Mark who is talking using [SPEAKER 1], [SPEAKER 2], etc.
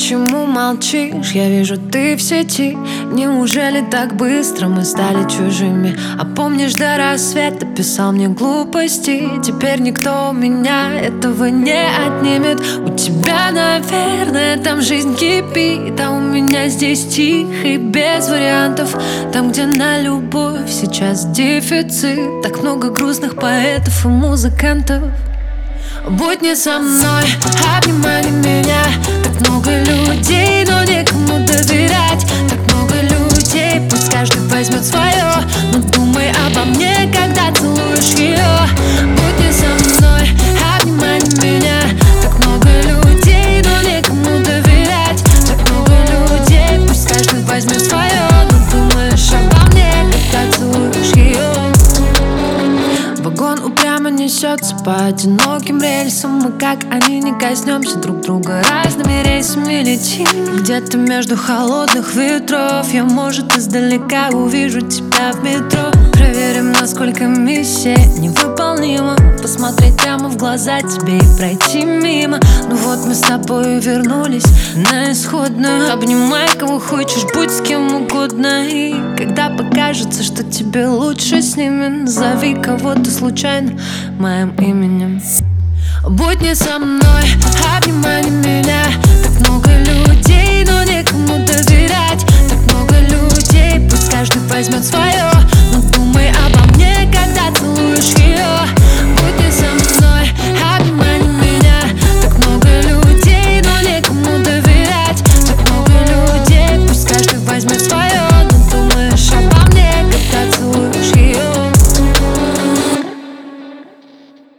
[SPEAKER 1] почему молчишь? Я вижу, ты в сети. Неужели так быстро мы стали чужими? А помнишь, до рассвета писал мне глупости? Теперь никто у меня этого не отнимет. У тебя, наверное, там жизнь кипит, а у меня здесь тихо и без вариантов. Там, где на любовь сейчас дефицит. Так много грустных поэтов и музыкантов. Будь не со мной, обнимай меня. Так много людей, но некому доверять. Так много людей, пусть каждый возьмет свое. Но думай обо мне, когда целуешь ее. Будь не со мной, обнимай меня. Так много людей, но некому доверять. Так много людей, пусть каждый возьмет свое. Но думаешь обо мне, когда целуешь ее. Вагон упрямо несется по одиноким рельсам. Мы, как они, не коснемся друг друга. Разными рейсами летим где-то между холодных ветров. Я, может, издалека увижу тебя в метро. Проверим, насколько миссия невыполнима. Посмотреть прямо в глаза тебе и пройти мимо. Ну вот мы с тобой вернулись на исходную. Обнимай кого хочешь, будь с кем угодно. И когда покажется, что тебе лучше с ними, назови кого-то случайно моим именем. Будь не со мной, обнимай меня. Так много людей, но некому доверять. Так много людей, пусть каждый возьмет свое.